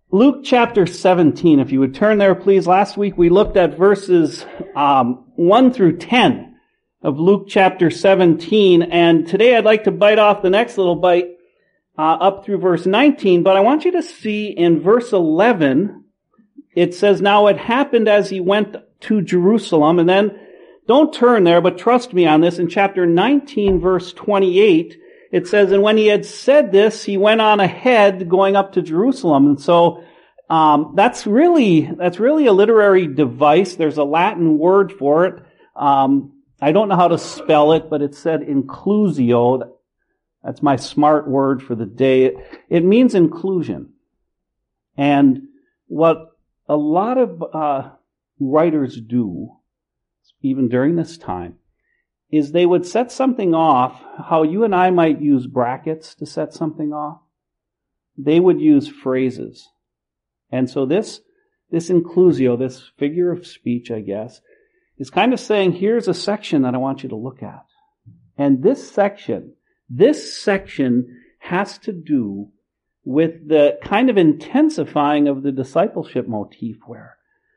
Luke chapter 17, if you would turn there, please. Last week we looked at verses 1 through 10 of Luke chapter 17, and today I'd like to bite off the next little bite up through verse 19, but I want you to see in verse 11, it says, "Now it happened as he went to Jerusalem," and then, don't turn there, but trust me on this, in chapter 19, verse 28, it says, "And when he had said this, he went on ahead going up to Jerusalem." And so, that's really a literary device. There's a Latin word for it. I don't know how to spell it, but it said inclusio. That's my smart word for the day. It means inclusion. And what a lot of writers do, even during this time, is they would set something off, how you and I might use brackets to set something off. They would use phrases. And so this inclusio, this figure of speech, I guess, is kind of saying, here's a section that I want you to look at. And this section has to do with the kind of intensifying of the discipleship motif where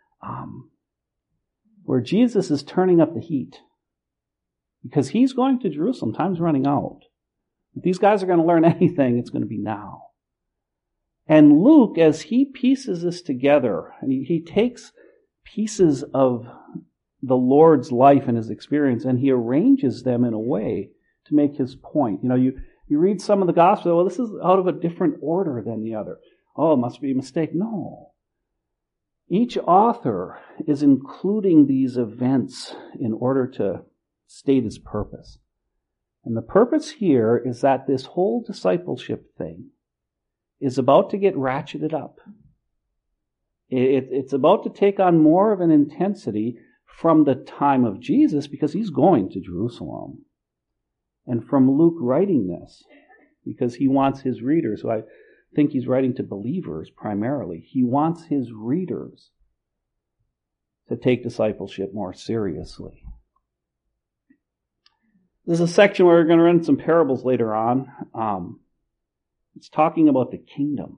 Jesus is turning up the heat. Because he's going to Jerusalem. Time's running out. If these guys are going to learn anything, it's going to be now. And Luke, as he pieces this together, and he takes pieces of the Lord's life and his experience, and he arranges them in a way to make his point. You know, you read some of the Gospels, well, this is out of a different order than the other. Oh, it must be a mistake. No. Each author is including these events in order to state his purpose. And the purpose here is that this whole discipleship thing is about to get ratcheted up. It's about to take on more of an intensity from the time of Jesus because he's going to Jerusalem. And from Luke writing this, because he wants his readers, who I think he's writing to believers primarily, he wants his readers to take discipleship more seriously. There's a section where we're going to run some parables later on. It's talking about the kingdom.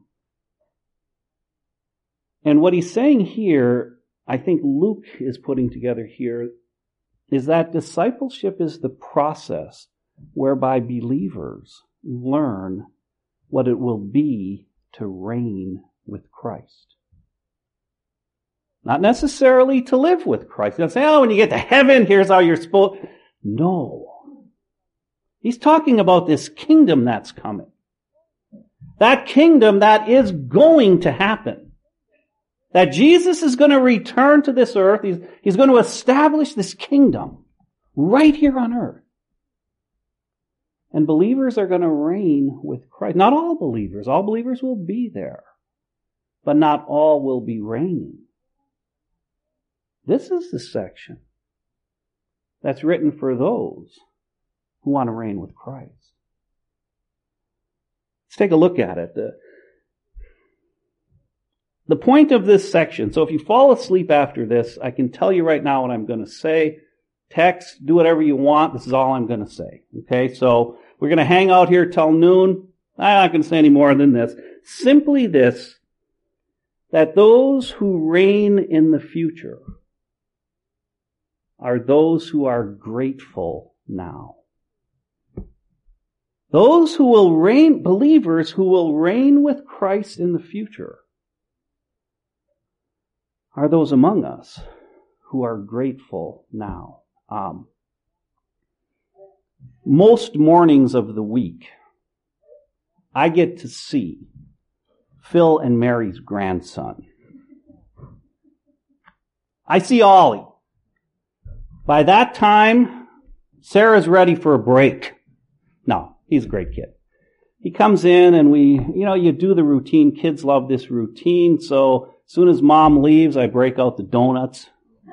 And what he's saying here, I think Luke is putting together here, is that discipleship is the process whereby believers learn what it will be to reign with Christ. Not necessarily to live with Christ. You don't say, oh, when you get to heaven, here's how you're supposed... No. He's talking about this kingdom that's coming. That kingdom that is going to happen. That Jesus is going to return to this earth. He's going to establish this kingdom right here on earth. And believers are going to reign with Christ. Not all believers. All believers will be there. But not all will be reigning. This is the section that's written for those who want to reign with Christ. Let's take a look at it. The point of this section, so if you fall asleep after this, I can tell you right now what I'm going to say. Text, do whatever you want. This is all I'm going to say. Okay, so we're going to hang out here till noon. I'm not going to say any more than this. Simply this, that those who reign in the future are those who are grateful now. Those who will reign, believers who will reign with Christ in the future, are those among us who are grateful now. Most mornings of the week, I get to see Phil and Mary's grandson. I see Ollie. By that time, Sarah's ready for a break. No. He's a great kid. He comes in and you do the routine. Kids love this routine. So as soon as mom leaves, I break out the donuts.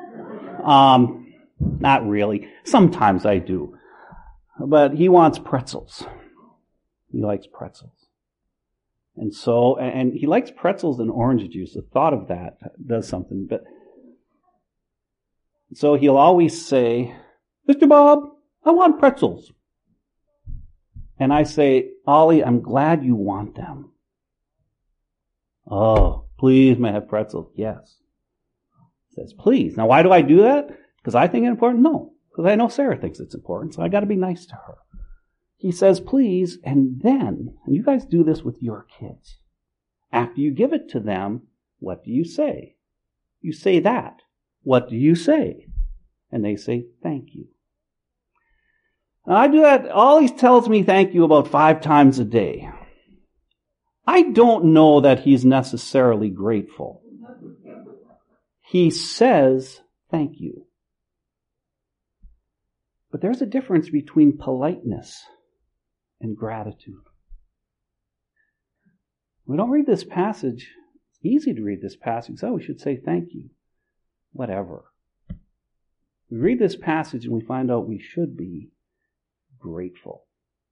Not really. Sometimes I do. But he wants pretzels. He likes pretzels. And he likes pretzels and orange juice. The thought of that does something. But so he'll always say, "Mr. Bob, I want pretzels." And I say, "Ollie, I'm glad you want them." "Oh, Please, may I have pretzels? Yes. He says, please. Now, why do I do that? Because I think it's important? No. Because I know Sarah thinks it's important, so I got to be nice to her. He says, please, and then, and you guys do this with your kids. After you give it to them, what do you say? You say that. What do you say? And they say, thank you. Now, I do that. All he tells me thank you about 5 times a day. I don't know that he's necessarily grateful. He says thank you. But there's a difference between politeness and gratitude. We don't read this passage. It's easy to read this passage. So we should say thank you. Whatever. We read this passage and we find out we should be grateful.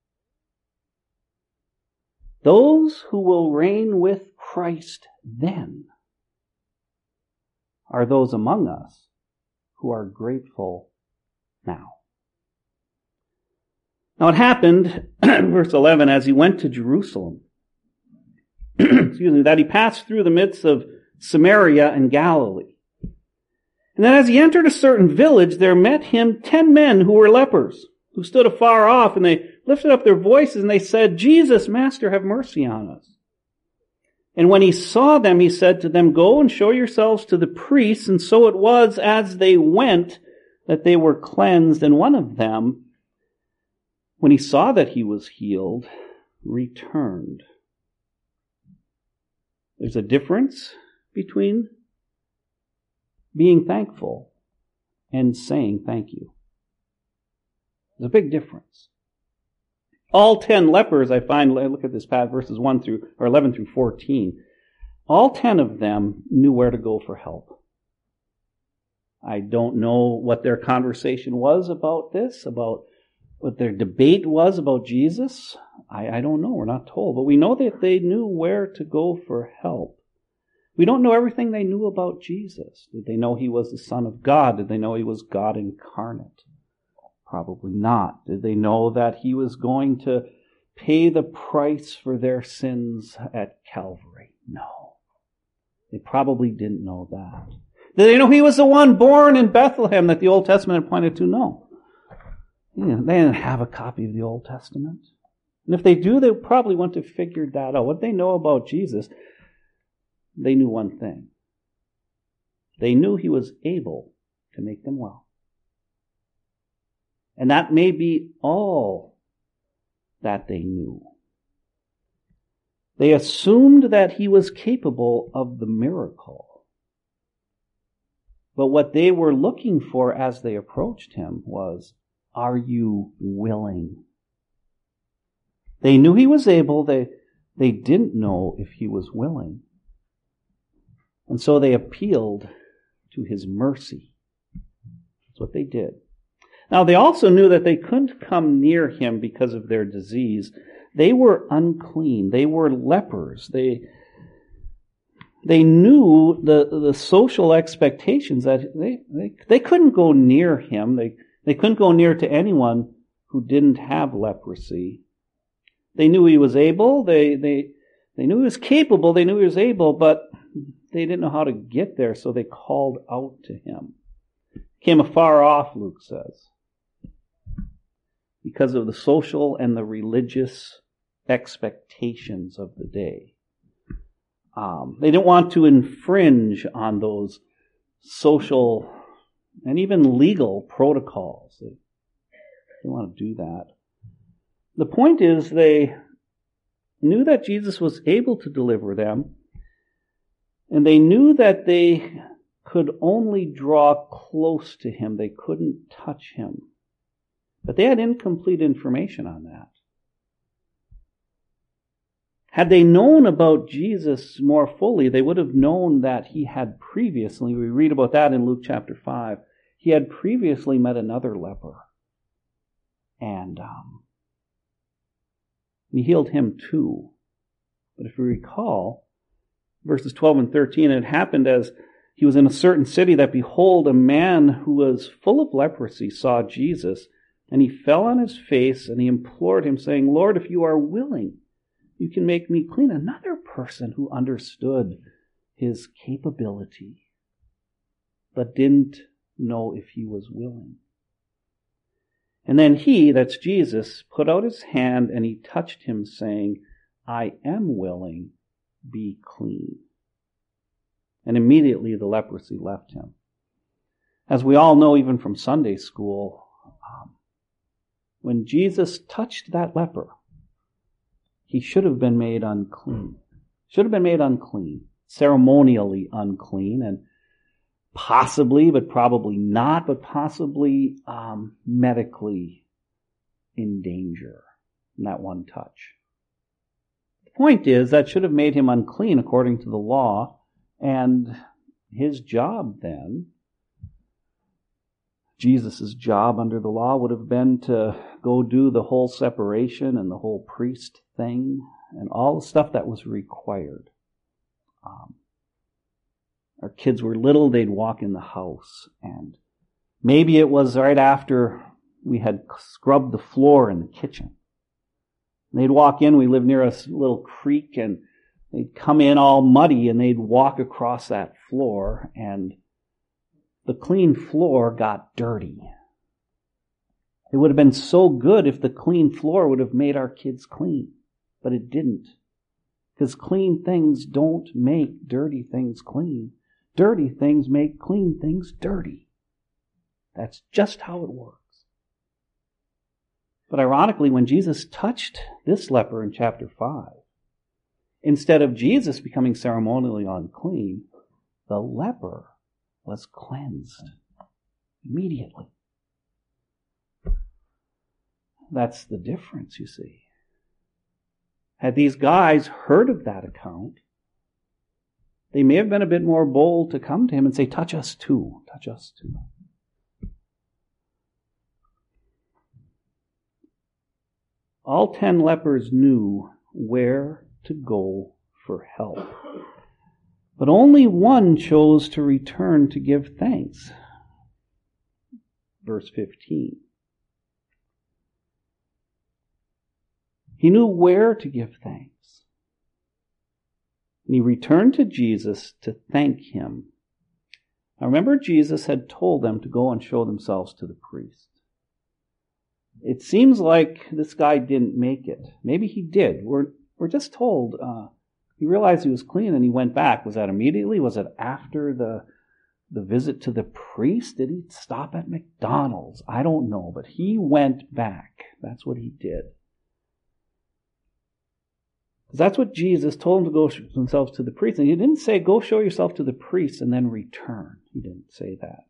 Those who will reign with Christ then are those among us who are grateful now. Now it happened, verse 11, as he went to Jerusalem, that he passed through the midst of Samaria and Galilee. And then as he entered a certain village, there met him 10 men who were lepers, who stood afar off, and they lifted up their voices, and they said, Jesus, Master, have mercy on us. And when he saw them, he said to them, go and show yourselves to the priests. And so it was as they went that they were cleansed. And one of them, when he saw that he was healed, returned. There's a difference between being thankful and saying thank you. There's a big difference. All 10 lepers, I look at this path, verses 11 through 14. All 10 of them knew where to go for help. I don't know what their conversation was about this, about what their debate was about Jesus. I don't know. We're not told. But we know that they knew where to go for help. We don't know everything they knew about Jesus. Did they know he was the Son of God? Did they know he was God incarnate? Probably not. Did they know that he was going to pay the price for their sins at Calvary? No. They probably didn't know that. Did they know he was the one born in Bethlehem that the Old Testament had pointed to? No. They didn't have a copy of the Old Testament. And if they do, they probably want to figure that out. What they know about Jesus, they knew one thing. They knew he was able to make them well. And that may be all that they knew. They assumed that he was capable of the miracle. But what they were looking for as they approached him was, are you willing? They knew he was able. They didn't know if he was willing. And so they appealed to his mercy. That's what they did. Now, they also knew that they couldn't come near him because of their disease. They were unclean. They were lepers. They knew the social expectations that they couldn't go near him. They couldn't go near to anyone who didn't have leprosy. They knew he was able. They knew he was capable. They knew he was able, but they didn't know how to get there, so they called out to him. Came afar off, Luke says, because of the social and the religious expectations of the day. They didn't want to infringe on those social and even legal protocols. They didn't want to do that. The point is, they knew that Jesus was able to deliver them, and they knew that they could only draw close to him. They couldn't touch him. But they had incomplete information on that. Had they known about Jesus more fully, they would have known that he had previously, we read about that in Luke chapter 5, he had previously met another leper. And he healed him too. But if you recall, verses 12 and 13, it happened as he was in a certain city that, behold, a man who was full of leprosy saw Jesus, and he fell on his face and he implored him, saying, Lord, if you are willing, you can make me clean. Another person who understood his capability, but didn't know if he was willing. And then he, that's Jesus, put out his hand and he touched him, saying, I am willing, be clean. And immediately the leprosy left him. As we all know, even from Sunday school, when Jesus touched that leper, he should have been made unclean. Should have been made unclean, ceremonially unclean, and possibly, but probably not, but possibly medically in danger in that one touch. The point is, that should have made him unclean according to the law, and his job then, Jesus' job under the law, would have been to go do the whole separation and the whole priest thing and all the stuff that was required. Our kids were little, they'd walk in the house, and maybe it was right after we had scrubbed the floor in the kitchen. They'd walk in, we lived near a little creek, and they'd come in all muddy, and they'd walk across that floor, and the clean floor got dirty. It would have been so good if the clean floor would have made our kids clean, but it didn't. Because clean things don't make dirty things clean. Dirty things make clean things dirty. That's just how it works. But ironically, when Jesus touched this leper in chapter 5, instead of Jesus becoming ceremonially unclean, the leper was cleansed immediately. That's the difference, you see. Had these guys heard of that account, they may have been a bit more bold to come to him and say, touch us too, touch us too. All 10 lepers knew where to go for help. But only one chose to return to give thanks. Verse 15. He knew where to give thanks. And he returned to Jesus to thank him. Now remember, Jesus had told them to go and show themselves to the priest. It seems like this guy didn't make it. Maybe he did. We're just told he realized he was clean and he went back. Was that immediately? Was it after the visit to the priest? Did he stop at McDonald's? I don't know, but he went back. That's what he did. Because that's what Jesus told him to go show himself to the priest. And he didn't say, go show yourself to the priest and then return. He didn't say that.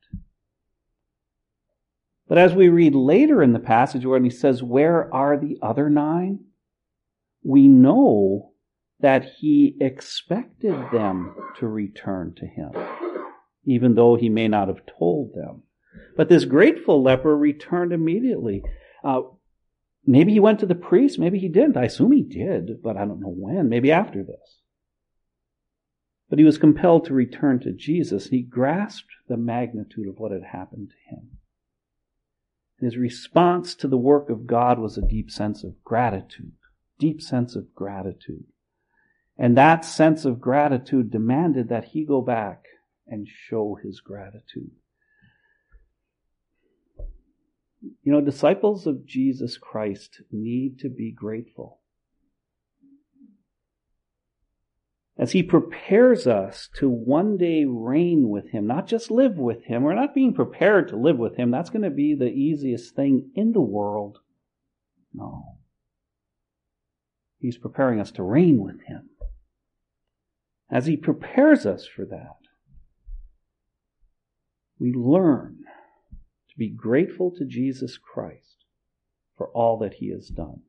But as we read later in the passage when he says, where are the other 9? We know that he expected them to return to him, even though he may not have told them. But this grateful leper returned immediately. Maybe he went to the priest, maybe he didn't. I assume he did, but I don't know when. Maybe after this. But he was compelled to return to Jesus. He grasped the magnitude of what had happened to him. His response to the work of God was a deep sense of gratitude. Deep sense of gratitude. And that sense of gratitude demanded that he go back and show his gratitude. You know, disciples of Jesus Christ need to be grateful. As he prepares us to one day reign with him, not just live with him. We're not being prepared to live with him. That's going to be the easiest thing in the world. No. He's preparing us to reign with him. As he prepares us for that, we learn to be grateful to Jesus Christ for all that he has done.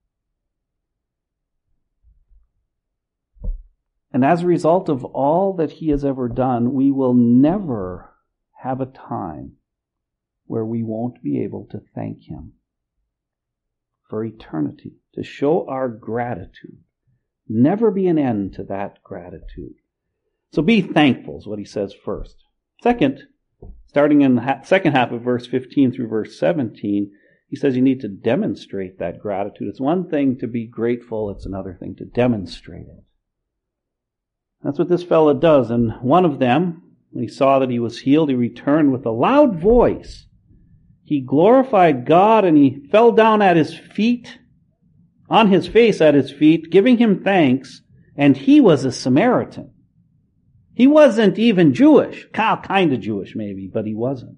And as a result of all that he has ever done, we will never have a time where we won't be able to thank him for eternity, to show our gratitude. Never be an end to that gratitude. So be thankful is what he says first. Second, starting in the second half of verse 15 through verse 17, he says you need to demonstrate that gratitude. It's one thing to be grateful, it's another thing to demonstrate it. That's what this fella does. And one of them, when he saw that he was healed, he returned with a loud voice. He glorified God and he fell down at his feet, on his face at his feet, giving him thanks. And he was a Samaritan. He wasn't even Jewish. Kind of Jewish maybe, but he wasn't.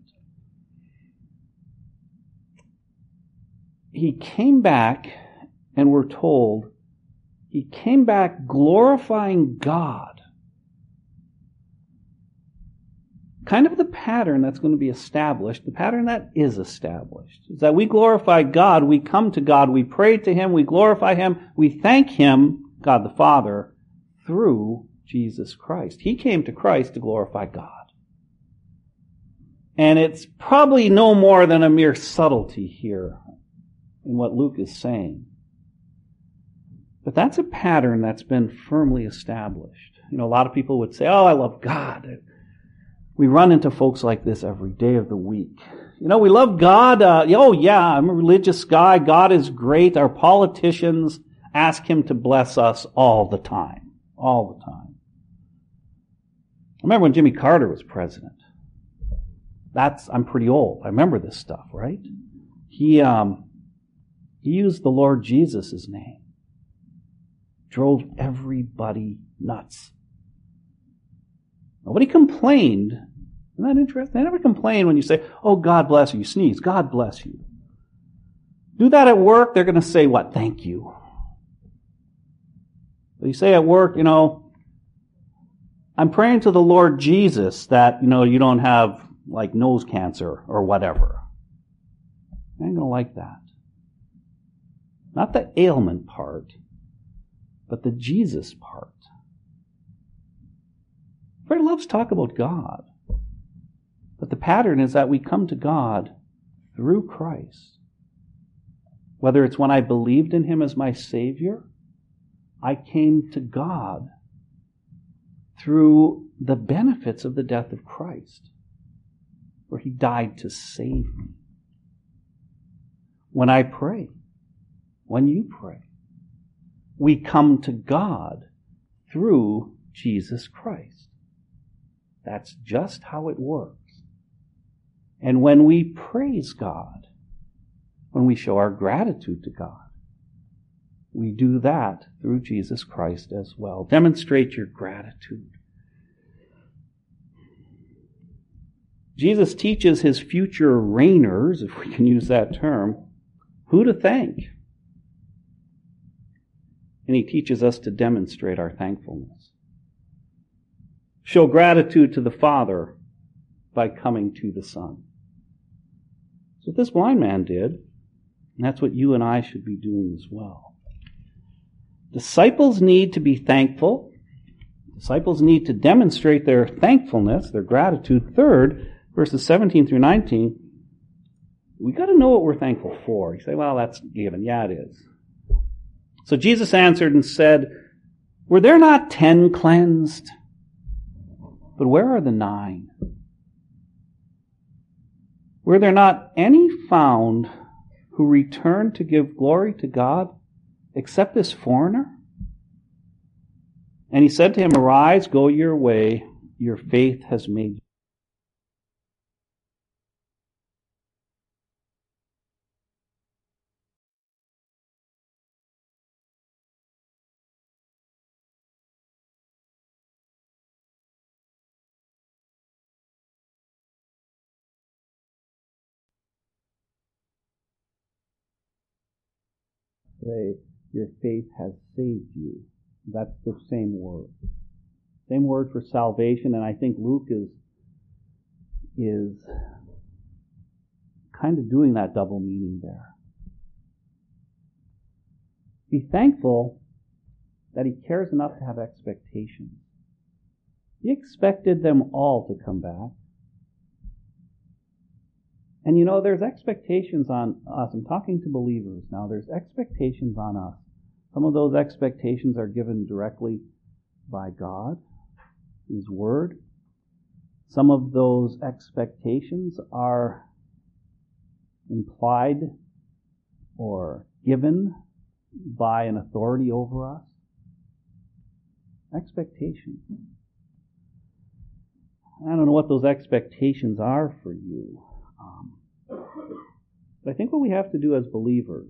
He came back, and we're told, he came back glorifying God. Kind of the pattern that's going to be established, the pattern that is established, is that we glorify God, we come to God, we pray to Him, we glorify Him, we thank Him, God the Father, through Jesus Christ. He came to Christ to glorify God. And it's probably no more than a mere subtlety here in what Luke is saying. But that's a pattern that's been firmly established. You know, a lot of people would say, oh, I love God. We run into folks like this every day of the week. You know, we love God. Oh, yeah, I'm a religious guy. God is great. Our politicians ask Him to bless us all the time. All the time. I remember when Jimmy Carter was president. I'm pretty old. I remember this stuff, right? He used the Lord Jesus' name. Drove everybody nuts. Nobody complained. Isn't that interesting? They never complain when you say, oh, God bless you. You sneeze. God bless you. Do that at work, they're going to say what? Thank you. But you say at work, you know, I'm praying to the Lord Jesus that, you know, you don't have like nose cancer or whatever. I ain't going to like that. Not the ailment part, but the Jesus part. Everybody loves to talk about God. But the pattern is that we come to God through Christ. Whether it's when I believed in Him as my Savior, I came to God through the benefits of the death of Christ, where He died to save me. When I pray, when you pray, we come to God through Jesus Christ. That's just how it works. And when we praise God, when we show our gratitude to God, we do that through Jesus Christ as well. Demonstrate your gratitude. Jesus teaches His future reigners, if we can use that term, who to thank. And He teaches us to demonstrate our thankfulness. Show gratitude to the Father by coming to the Son. That's what this blind man did, and that's what you and I should be doing as well. Disciples need to be thankful. Disciples need to demonstrate their thankfulness, their gratitude. Third, verses 17 through 19, we got to know what we're thankful for. You say, well, that's given. Yeah, it is. So Jesus answered and said, were there not 10 cleansed? But where are the 9? Were there not any found who returned to give glory to God except this foreigner? And He said to him, arise, go your way, your faith has made you. Say, your faith has saved you. That's the same word. Same word for salvation, and I think Luke is kind of doing that double meaning there. Be thankful that He cares enough to have expectations. He expected them all to come back. And you know, there's expectations on us. I'm talking to believers now. There's expectations on us. Some of those expectations are given directly by God, His Word. Some of those expectations are implied or given by an authority over us. Expectations. I don't know what those expectations are for you. But I think what we have to do as believers,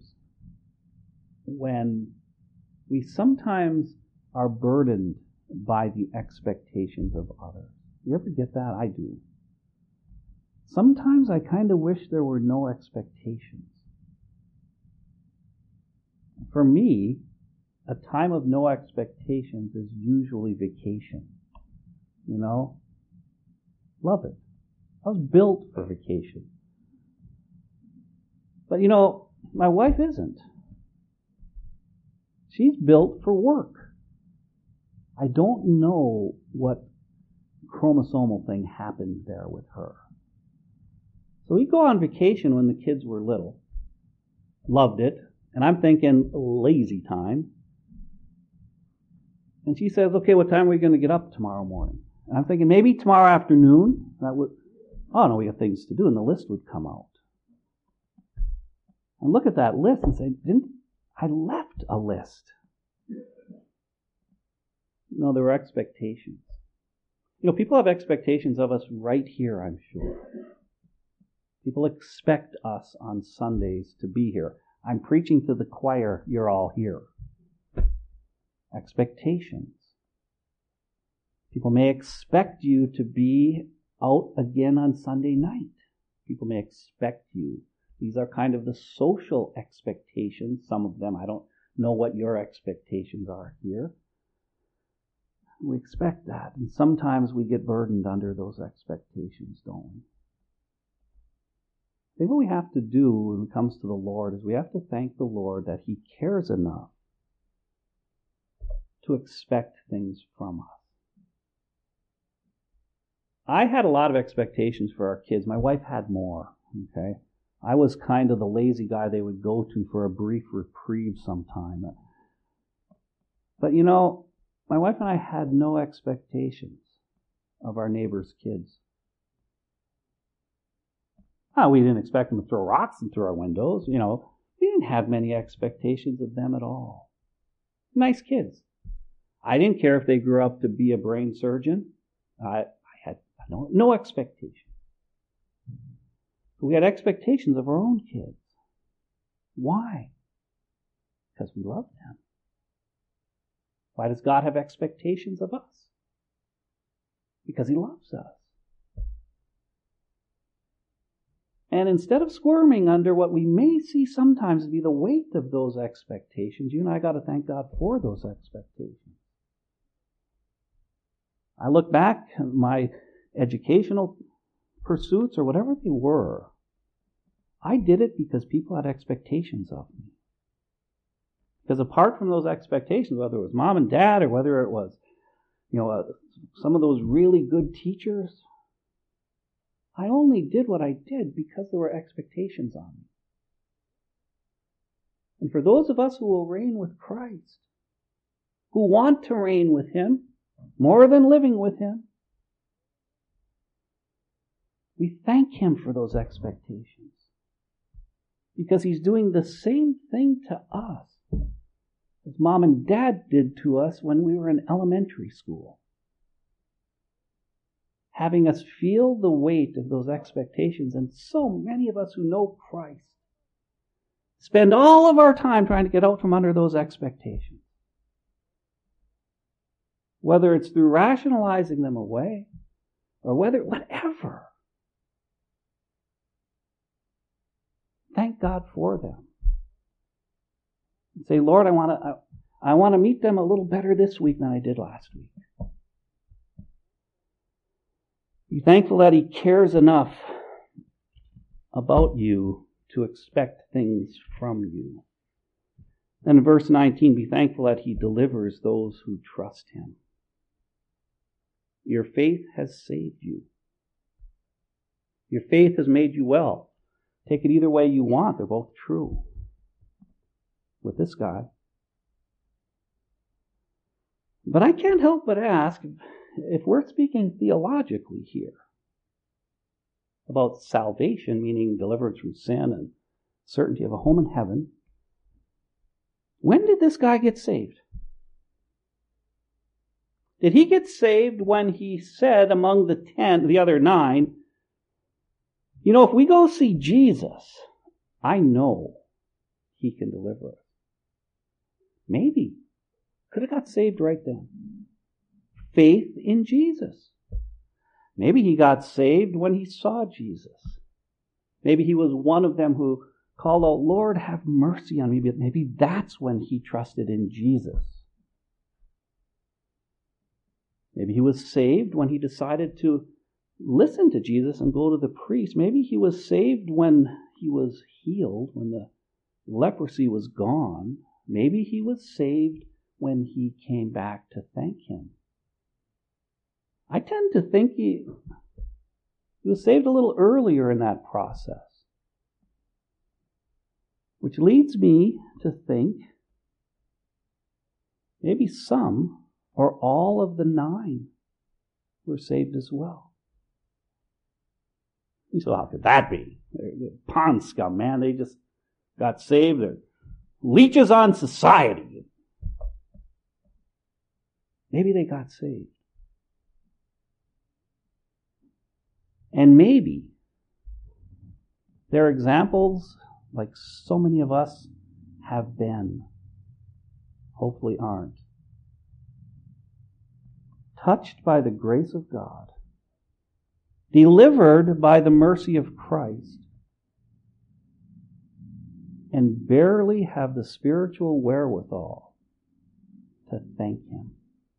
when we sometimes are burdened by the expectations of others. You ever get that? I do. Sometimes I kind of wish there were no expectations. For me, a time of no expectations is usually vacation. You know? Love it. I was built for vacation. But you know, my wife isn't. She's built for work. I don't know what chromosomal thing happened there with her. So we go on vacation when the kids were little. Loved it. And I'm thinking, lazy time. And she says, okay, what time are we going to get up tomorrow morning? And I'm thinking, maybe tomorrow afternoon. Oh no, we have things to do. And the list would come out. And look at that list and say, I left a list. No, there were expectations. You know, people have expectations of us right here, I'm sure. People expect us on Sundays to be here. I'm preaching to the choir, you're all here. Expectations. People may expect you to be out again on Sunday night. People may expect you. These are kind of the social expectations. Some of them, I don't know what your expectations are here. We expect that. And sometimes we get burdened under those expectations, don't we? I think what we have to do when it comes to the Lord is we have to thank the Lord that He cares enough to expect things from us. I had a lot of expectations for our kids. My wife had more, okay? I was kind of the lazy guy they would go to for a brief reprieve sometime. But you know, my wife and I had no expectations of our neighbors' kids. We didn't expect them to throw rocks through our windows, you know. We didn't have many expectations of them at all. Nice kids. I didn't care if they grew up to be a brain surgeon. I had no expectation. We had expectations of our own kids. Why? Because we love them. Why does God have expectations of us? Because He loves us. And instead of squirming under what we may see sometimes to be the weight of those expectations, you and I got to thank God for those expectations. I look back at my educational pursuits or whatever they were. I did it because people had expectations of me. Because apart from those expectations, whether it was mom and dad or whether it was, some of those really good teachers, I only did what I did because there were expectations on me. And for those of us who will reign with Christ, who want to reign with Him more than living with Him, we thank Him for those expectations. Because He's doing the same thing to us as Mom and Dad did to us when we were in elementary school. Having us feel the weight of those expectations. And so many of us who know Christ spend all of our time trying to get out from under those expectations. Whether it's through rationalizing them away or whatever. Thank God for them. And say, Lord, I want to meet them a little better this week than I did last week. Be thankful that He cares enough about you to expect things from you. Then in verse 19, be thankful that He delivers those who trust Him. Your faith has saved you. Your faith has made you well. Take it either way you want. They're both true. With this guy. But I can't help but ask, if we're speaking theologically here about salvation, meaning deliverance from sin and certainty of a home in heaven, when did this guy get saved? Did he get saved when he said among the other 9, if we go see Jesus, I know he can deliver us? Maybe. Could have got saved right then. Faith in Jesus. Maybe he got saved when he saw Jesus. Maybe he was one of them who called out, Lord, have mercy on me. But maybe that's when he trusted in Jesus. Maybe he was saved when he decided to listen to Jesus and go to the priest. Maybe he was saved when he was healed, when the leprosy was gone. Maybe he was saved when he came back to thank him. I tend to think he was saved a little earlier in that process. Which leads me to think maybe some or all of the 9 were saved as well. So how could that be? They're pond scum, man. They just got saved. They're leeches on society. Maybe they got saved. And maybe they're examples like so many of us have been, hopefully aren't, touched by the grace of God, delivered by the mercy of Christ, and barely have the spiritual wherewithal to thank him.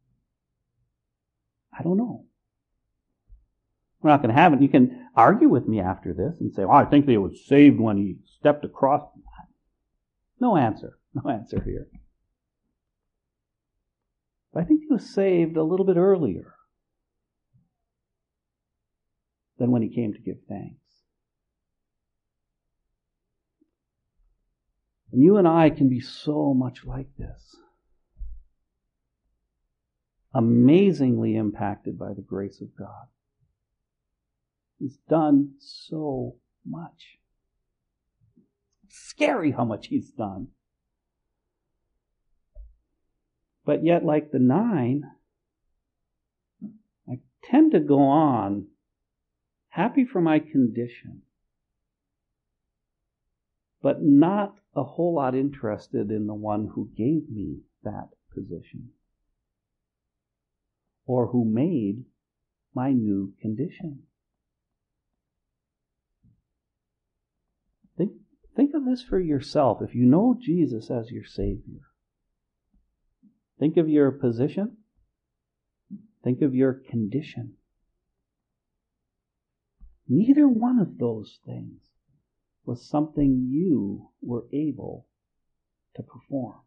I don't know. We're not going to have it. You can argue with me after this and say, I think they were saved when he stepped across. No answer. No answer here. But I think he was saved a little bit earlier than when he came to give thanks. And you and I can be so much like this. Amazingly impacted by the grace of God. He's done so much. Scary how much he's done. But yet, like the 9, I tend to go on happy for my condition, but not a whole lot interested in the one who gave me that position or who made my new condition. Think of this for yourself. If you know Jesus as your Savior, think of your position. Think of your condition. Neither one of those things was something you were able to perform.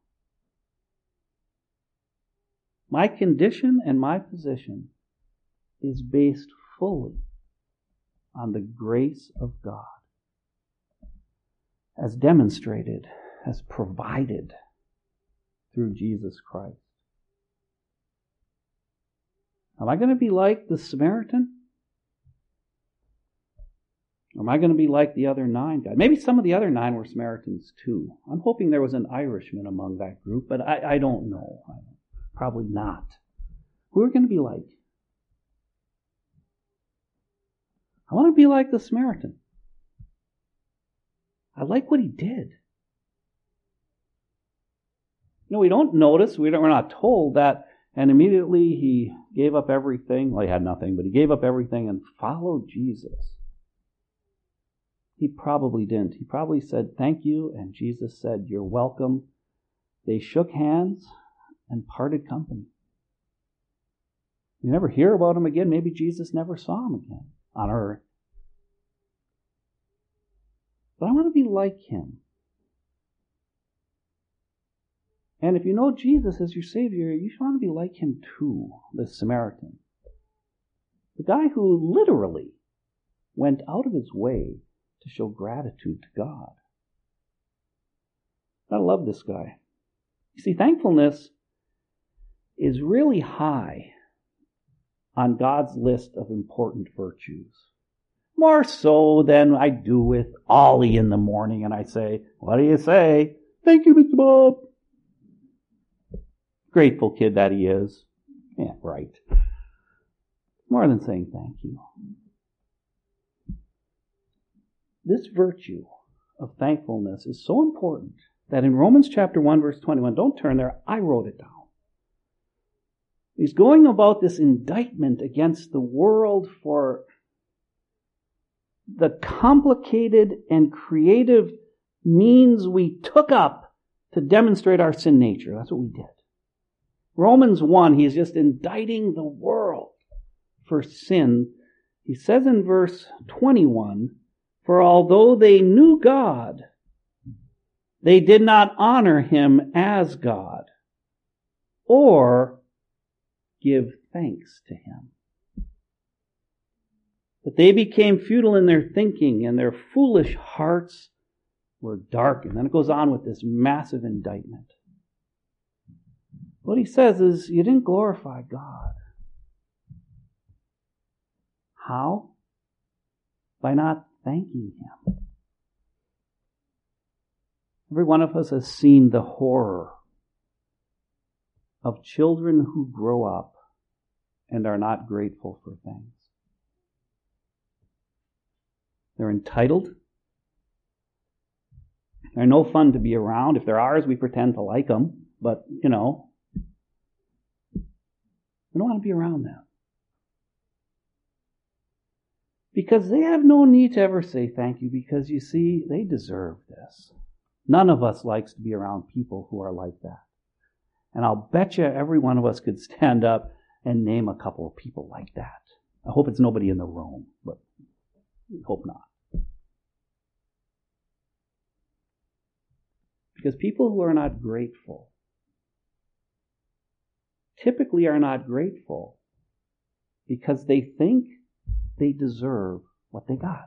My condition and my position is based fully on the grace of God, as demonstrated, as provided through Jesus Christ. Am I going to be like the Samaritan? Or am I going to be like the other 9 guys? Maybe some of the other 9 were Samaritans too. I'm hoping there was an Irishman among that group, but I don't know. Probably not. Who are we going to be like? I want to be like the Samaritan. I like what he did. We don't notice, we're not told that, and immediately he gave up everything. Well, he had nothing, but he gave up everything and followed Jesus. He probably didn't. He probably said, thank you, and Jesus said, you're welcome. They shook hands and parted company. You never hear about him again. Maybe Jesus never saw him again on earth. But I want to be like him. And if you know Jesus as your Savior, you should want to be like him too, the Samaritan. The guy who literally went out of his way to show gratitude to God. I love this guy. You see, thankfulness is really high on God's list of important virtues. More so than I do with Ollie in the morning, and I say, what do you say? Thank you, Mr. Bob. Grateful kid that he is. Yeah, right. More than saying thank you. This virtue of thankfulness is so important that in Romans chapter 1, verse 21, don't turn there, I wrote it down. He's going about this indictment against the world for the complicated and creative means we took up to demonstrate our sin nature. That's what we did. Romans 1, he's just indicting the world for sin. He says in verse 21, for although they knew God, they did not honor him as God or give thanks to him. But they became futile in their thinking, and their foolish hearts were darkened. Then it goes on with this massive indictment. What he says is, you didn't glorify God. How? By not thanking him. Every one of us has seen the horror of children who grow up and are not grateful for things. They're entitled. They're no fun to be around. If they're ours, we pretend to like them. But, we don't want to be around them. Because they have no need to ever say thank you, because you see, they deserve this. None of us likes to be around people who are like that. And I'll bet you every one of us could stand up and name a couple of people like that. I hope it's nobody in the room, but I hope not. Because people who are not grateful typically are not grateful because they think they deserve what they got.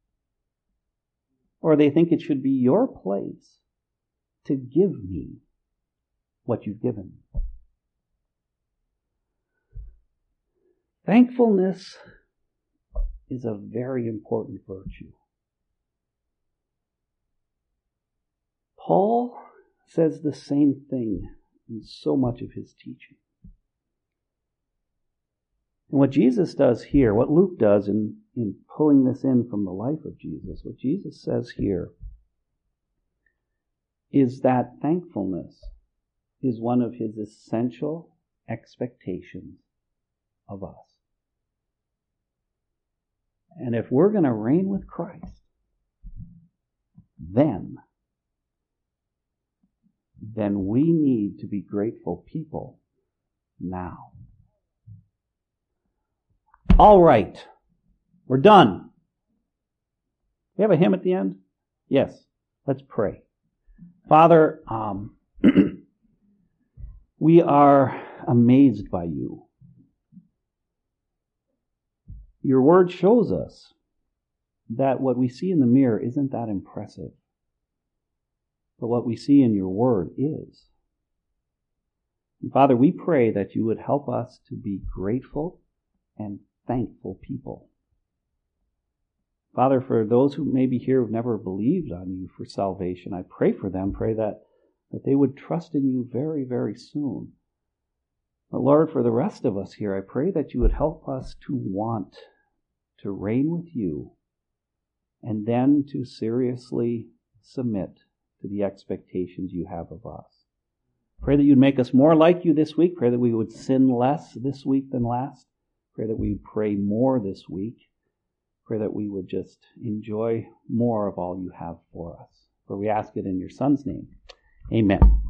Or they think it should be your place to give me what you've given me. Thankfulness is a very important virtue. Paul says the same thing in so much of his teaching. And what Jesus does here, what Luke does in pulling this in from the life of Jesus, what Jesus says here is that thankfulness is one of his essential expectations of us. And if we're going to reign with Christ, then we need to be grateful people now. All right. We're done. We have a hymn at the end? Yes. Let's pray. Father, we are amazed by you. Your word shows us that what we see in the mirror isn't that impressive. But what we see in your word is. And Father, we pray that you would help us to be grateful and thankful people. Father, for those who may be here who've never believed on you for salvation, I pray for them, pray that they would trust in you very, very soon. But Lord, for the rest of us here, I pray that you would help us to want to reign with you and then to seriously submit to the expectations you have of us. Pray that you'd make us more like you this week. Pray that we would sin less this week than last. Pray that we would pray more this week. Pray that we would just enjoy more of all you have for us. For we ask it in your Son's name. Amen.